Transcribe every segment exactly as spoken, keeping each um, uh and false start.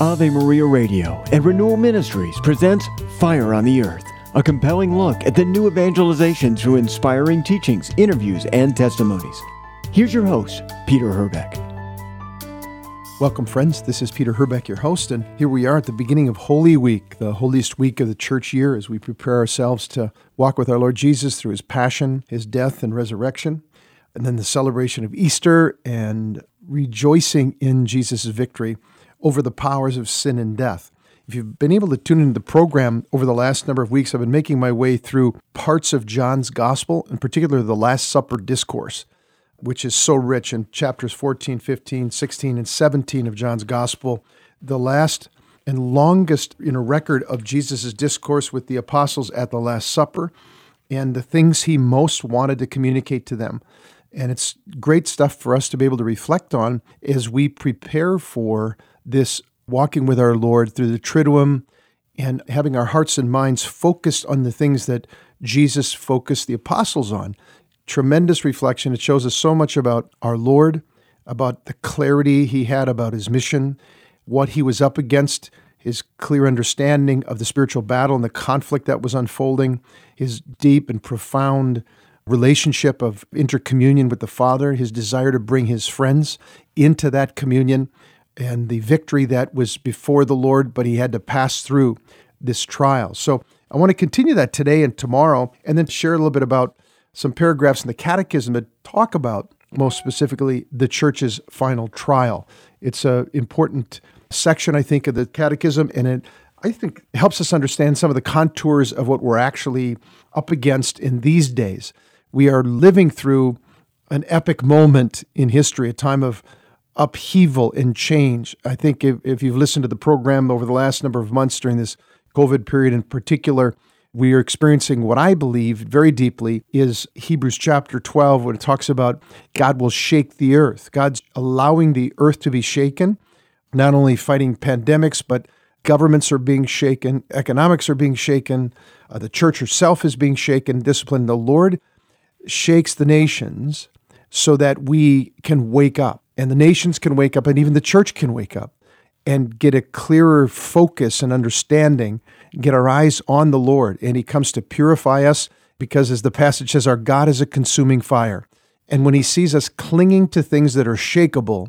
Ave Maria Radio and Renewal Ministries presents Fire on the Earth, a compelling look at the new evangelization through inspiring teachings, interviews, and testimonies. Here's your host, Peter Herbeck. Welcome, friends. This is Peter Herbeck, your host, and here we are at the beginning of Holy Week, the holiest week of the church year, as we prepare ourselves to walk with our Lord Jesus through his passion, his death, and resurrection, and then the celebration of Easter and rejoicing in Jesus' victory over the powers of sin and death. If you've been able to tune into the program over the last number of weeks, I've been making my way through parts of John's Gospel, in particular the Last Supper discourse, which is so rich in chapters fourteen, fifteen, sixteen, and seventeen of John's Gospel, the last and longest in a record of Jesus' discourse with the apostles at the Last Supper and the things he most wanted to communicate to them. And it's great stuff for us to be able to reflect on as we prepare for this walking with our Lord through the Triduum and having our hearts and minds focused on the things that Jesus focused the apostles on. Tremendous reflection. It shows us so much about our Lord, about the clarity he had about his mission, what he was up against, his clear understanding of the spiritual battle and the conflict that was unfolding, his deep and profound relationship of intercommunion with the Father, his desire to bring his friends into that communion, and the victory that was before the Lord, but he had to pass through this trial. So I want to continue that today and tomorrow, and then share a little bit about some paragraphs in the Catechism that talk about, most specifically, the church's final trial. It's an important section, I think, of the Catechism, and it, I think, helps us understand some of the contours of what we're actually up against in these days. We are living through an epic moment in history, a time of upheaval and change. I think if, if you've listened to the program over the last number of months during this COVID period in particular, we are experiencing what I believe very deeply is Hebrews chapter twelve, when it talks about God will shake the earth. God's allowing the earth to be shaken, not only fighting pandemics, but governments are being shaken, economics are being shaken, uh, the church herself is being shaken, disciplined. The Lord shakes the nations so that we can wake up. And the nations can wake up, and even the church can wake up and get a clearer focus and understanding, get our eyes on the Lord. And he comes to purify us because, as the passage says, our God is a consuming fire. And when he sees us clinging to things that are shakeable,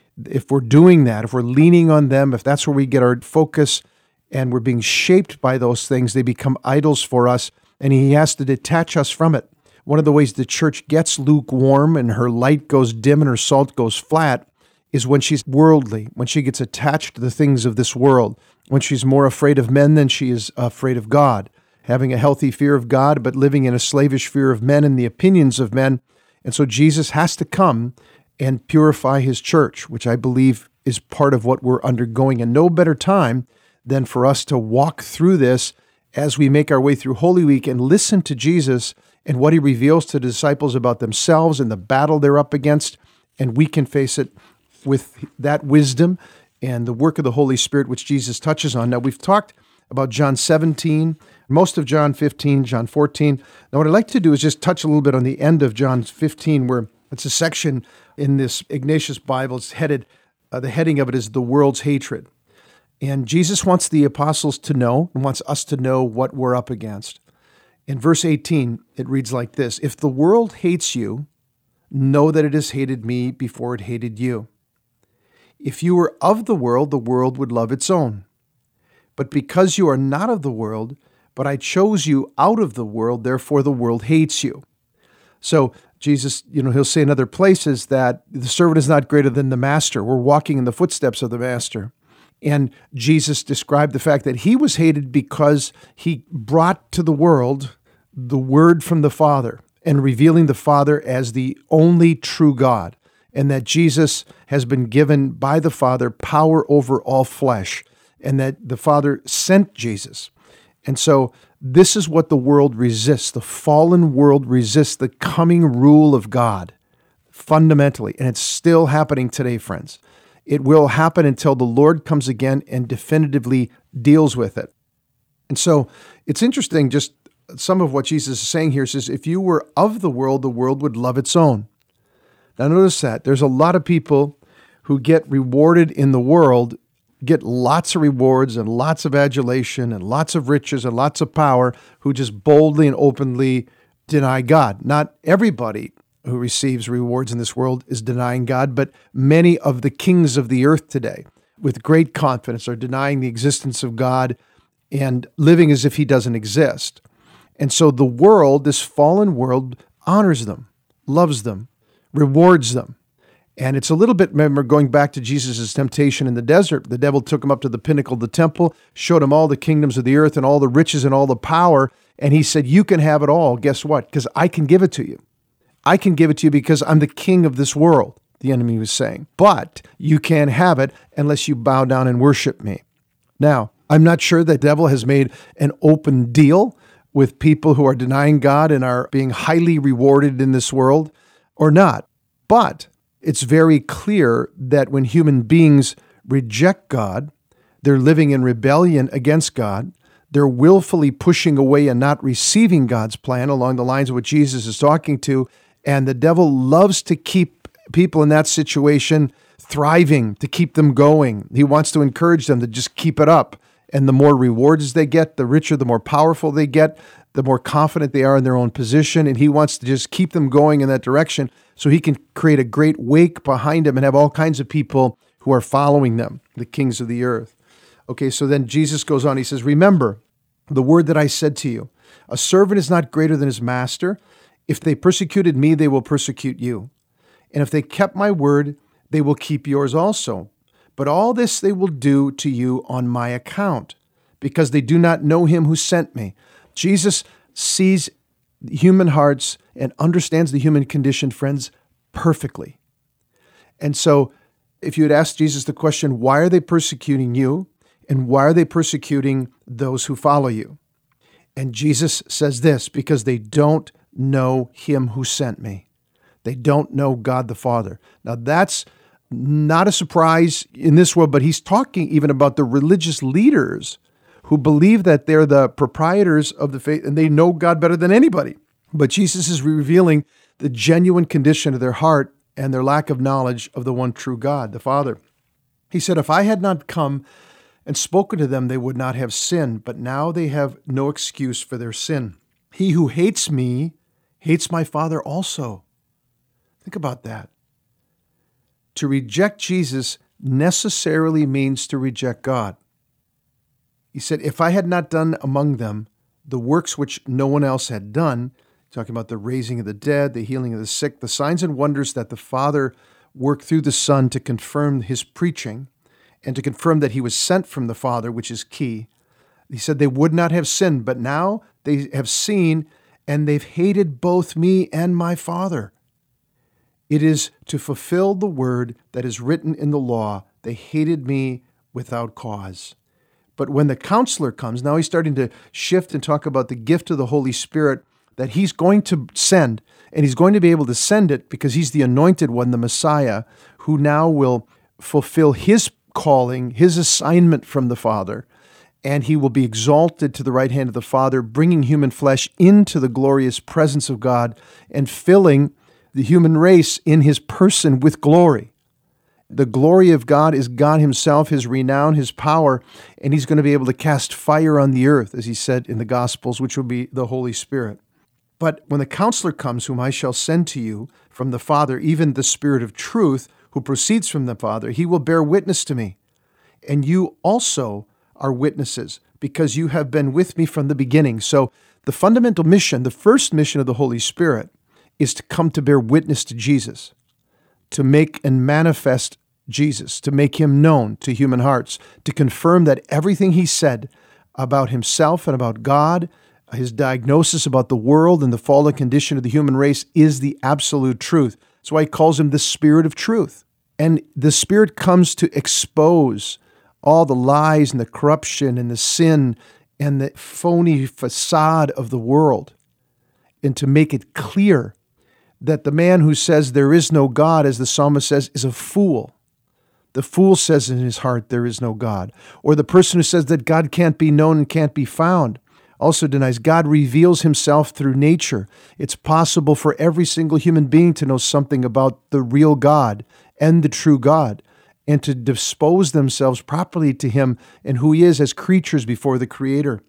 if we're doing that, if we're leaning on them, if that's where we get our focus and we're being shaped by those things, they become idols for us, and he has to detach us from it. One of the ways the church gets lukewarm and her light goes dim and her salt goes flat is when she's worldly, when she gets attached to the things of this world, when she's more afraid of men than she is afraid of God, having a healthy fear of God, but living in a slavish fear of men and the opinions of men. And so Jesus has to come and purify his church, which I believe is part of what we're undergoing. And no better time than for us to walk through this as we make our way through Holy Week and listen to Jesus and what he reveals to the disciples about themselves and the battle they're up against, and we can face it with that wisdom and the work of the Holy Spirit, which Jesus touches on. Now, we've talked about John seventeen, most of John fifteen, John fourteen. Now, what I'd like to do is just touch a little bit on the end of John fifteen, where it's a section in this Ignatius Bible. It's headed, uh, the heading of it is The World's Hatred. And Jesus wants the apostles to know, and wants us to know what we're up against. In verse eighteen, it reads like this: "If the world hates you, know that it has hated me before it hated you. If you were of the world, the world would love its own. But because you are not of the world, but I chose you out of the world, therefore the world hates you." So Jesus, you know, he'll say in other places that the servant is not greater than the master. We're walking in the footsteps of the master. And Jesus described the fact that he was hated because he brought to the world the word from the Father and revealing the Father as the only true God, and that Jesus has been given by the Father power over all flesh, and that the Father sent Jesus. And so this is what the world resists. The fallen world resists the coming rule of God fundamentally, and it's still happening today, friends. It will happen until the Lord comes again and definitively deals with it. And so it's interesting, just some of what Jesus is saying here says, if you were of the world, the world would love its own. Now notice that. There's a lot of people who get rewarded in the world get lots of rewards and lots of adulation and lots of riches and lots of power who just boldly and openly deny God. Not everybody who receives rewards in this world is denying God, but many of the kings of the earth today, with great confidence, are denying the existence of God and living as if he doesn't exist. And so the world, this fallen world, honors them, loves them, rewards them. And it's a little bit, remember, going back to Jesus' temptation in the desert. The devil took him up to the pinnacle of the temple, showed him all the kingdoms of the earth and all the riches and all the power. And he said, you can have it all. Guess what? Because I can give it to you. I can give it to you because I'm the king of this world, the enemy was saying. But you can't have it unless you bow down and worship me. Now, I'm not sure the devil has made an open deal with people who are denying God and are being highly rewarded in this world or not. But it's very clear that when human beings reject God, they're living in rebellion against God. They're willfully pushing away and not receiving God's plan along the lines of what Jesus is talking to. And the devil loves to keep people in that situation thriving, to keep them going. He wants to encourage them to just keep it up. And the more rewards they get, the richer, the more powerful they get, the more confident they are in their own position. And he wants to just keep them going in that direction so he can create a great wake behind him and have all kinds of people who are following them, the kings of the earth. Okay, so then Jesus goes on. He says, remember the word that I said to you, a servant is not greater than his master. If they persecuted me, they will persecute you. And if they kept my word, they will keep yours also. But all this they will do to you on my account, because they do not know him who sent me. Jesus sees human hearts and understands the human condition, friends, perfectly. And so if you had asked Jesus the question, why are they persecuting you? And why are they persecuting those who follow you? And Jesus says this, because they don't know him who sent me. They don't know God the Father. Now that's not a surprise in this world, but he's talking even about the religious leaders who believe that they're the proprietors of the faith and they know God better than anybody. But Jesus is revealing the genuine condition of their heart and their lack of knowledge of the one true God, the Father. He said, if I had not come and spoken to them, they would not have sinned, but now they have no excuse for their sin. He who hates me hates my Father also. Think about that. To reject Jesus necessarily means to reject God. He said, if I had not done among them the works which no one else had done, talking about the raising of the dead, the healing of the sick, the signs and wonders that the Father worked through the Son to confirm his preaching and to confirm that he was sent from the Father, which is key. He said they would not have sinned, but now they have seen and they've hated both me and my Father. It is to fulfill the word that is written in the law. They hated me without cause. But when the counselor comes, now he's starting to shift and talk about the gift of the Holy Spirit that he's going to send, and he's going to be able to send it because he's the anointed one, the Messiah, who now will fulfill his calling, his assignment from the Father, and he will be exalted to the right hand of the Father, bringing human flesh into the glorious presence of God and filling the human race in his person with glory. The glory of God is God himself, his renown, his power, and he's going to be able to cast fire on the earth, as he said in the Gospels, which will be the Holy Spirit. But when the counselor comes, whom I shall send to you from the Father, even the Spirit of truth, who proceeds from the Father, he will bear witness to me. And you also are witnesses, because you have been with me from the beginning. So the fundamental mission, the first mission of the Holy Spirit, is to come to bear witness to Jesus, to make and manifest Jesus, to make him known to human hearts, to confirm that everything he said about himself and about God, his diagnosis about the world and the fallen condition of the human race is the absolute truth. That's why he calls him the Spirit of truth. And the Spirit comes to expose all the lies and the corruption and the sin and the phony facade of the world, and to make it clear that the man who says there is no God, as the psalmist says, is a fool. The fool says in his heart there is no God. Or the person who says that God can't be known and can't be found also denies God reveals himself through nature. It's possible for every single human being to know something about the real God and the true God. and to dispose themselves properly to him and who he is as creatures before the Creator.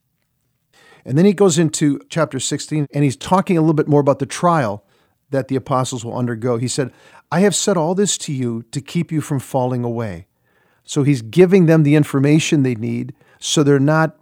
And then he goes into chapter sixteen, and he's talking a little bit more about the trial that the apostles will undergo. He said, I have said all this to you to keep you from falling away. So he's giving them the information they need so they're not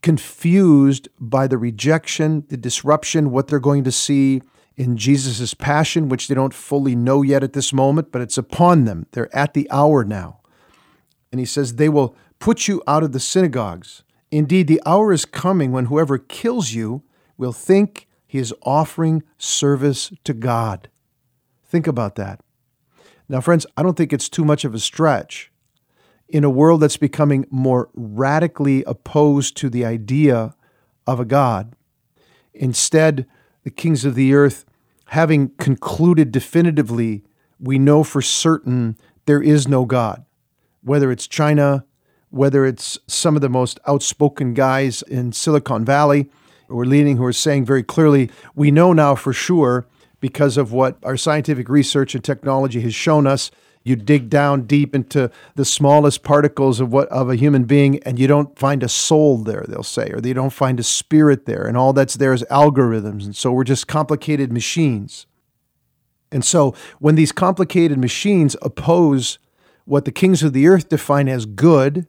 confused by the rejection, the disruption, what they're going to see in Jesus' passion, which they don't fully know yet at this moment, but it's upon them. They're at the hour now. And he says, they will put you out of the synagogues. Indeed, the hour is coming when whoever kills you will think he is offering service to God. Think about that. Now, friends, I don't think it's too much of a stretch in a world that's becoming more radically opposed to the idea of a God. Instead, the kings of the earth, having concluded definitively, we know for certain there is no God. Whether it's China, whether it's some of the most outspoken guys in Silicon Valley who are leading, who are saying very clearly, we know now for sure, because of what our scientific research and technology has shown us. You dig down deep into the smallest particles of what of a human being, and you don't find a soul there, they'll say, or you don't find a spirit there, and all that's there is algorithms, and so we're just complicated machines. And so when these complicated machines oppose what the kings of the earth define as good,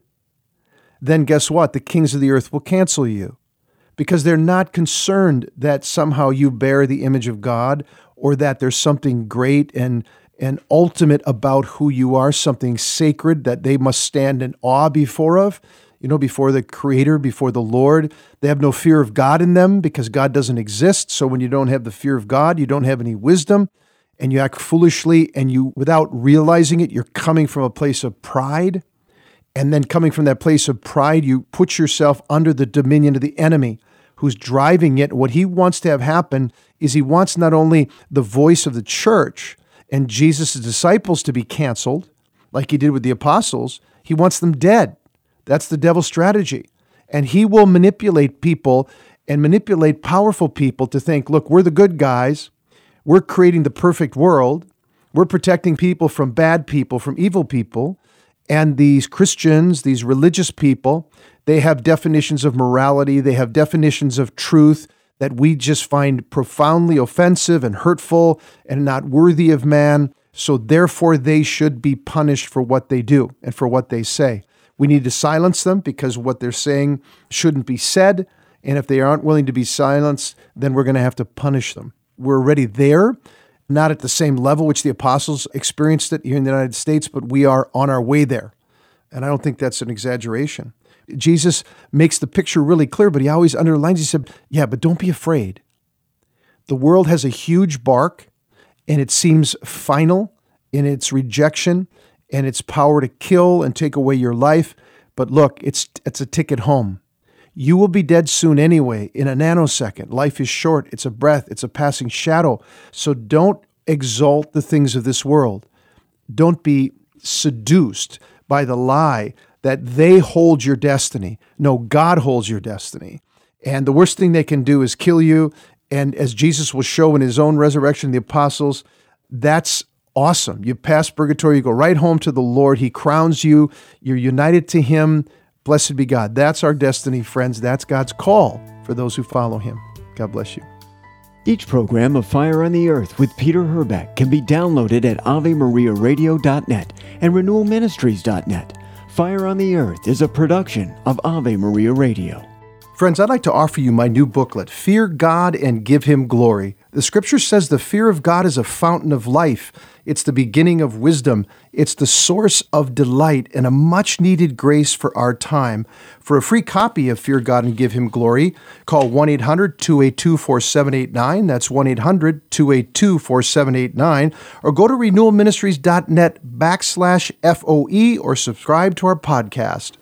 then guess what? The kings of the earth will cancel you, because they're not concerned that somehow you bear the image of God or that there's something great and and ultimate about who you are, something sacred that they must stand in awe before of, you know, before the Creator, before the Lord. They have no fear of God in them because God doesn't exist. So when you don't have the fear of God, you don't have any wisdom, and you act foolishly, and you, without realizing it, you're coming from a place of pride. And then coming from that place of pride, you put yourself under the dominion of the enemy who's driving it. What he wants to have happen is he wants not only the voice of the church and Jesus' disciples to be canceled, like he did with the apostles, he wants them dead. That's the devil's strategy. And he will manipulate people and manipulate powerful people to think, look, we're the good guys. We're creating the perfect world. We're protecting people from bad people, from evil people. And these Christians, these religious people, they have definitions of morality. They have definitions of truth that we just find profoundly offensive and hurtful and not worthy of man. So therefore, they should be punished for what they do and for what they say. We need to silence them because what they're saying shouldn't be said. And if they aren't willing to be silenced, then we're going to have to punish them. We're already there, not at the same level which the apostles experienced it here in the United States, but we are on our way there. And I don't think that's an exaggeration. Jesus makes the picture really clear, but he always underlines, he said, yeah, but don't be afraid. The world has a huge bark, and it seems final in its rejection and its power to kill and take away your life. But look, it's it's a ticket home. You will be dead soon anyway, in a nanosecond. Life is short. It's a breath. It's a passing shadow. So don't exalt the things of this world. Don't be seduced by the lie that they hold your destiny. No, God holds your destiny. And the worst thing they can do is kill you. And as Jesus will show in his own resurrection, the apostles, that's awesome. You pass purgatory, you go right home to the Lord. He crowns you. You're united to him. Blessed be God. That's our destiny, friends. That's God's call for those who follow him. God bless you. Each program of Fire on the Earth with Peter Herbeck can be downloaded at ave maria radio dot net and renewal ministries dot net. Fire on the Earth is a production of Ave Maria Radio. Friends, I'd like to offer you my new booklet, Fear God and Give Him Glory. The scripture says the fear of God is a fountain of life. It's the beginning of wisdom. It's the source of delight and a much-needed grace for our time. For a free copy of Fear God and Give Him Glory, call one eight hundred two eight two four seven eight nine. That's one eight hundred two eight two four seven eight nine. Or go to renewal ministries dot net backslash F O E or subscribe to our podcast.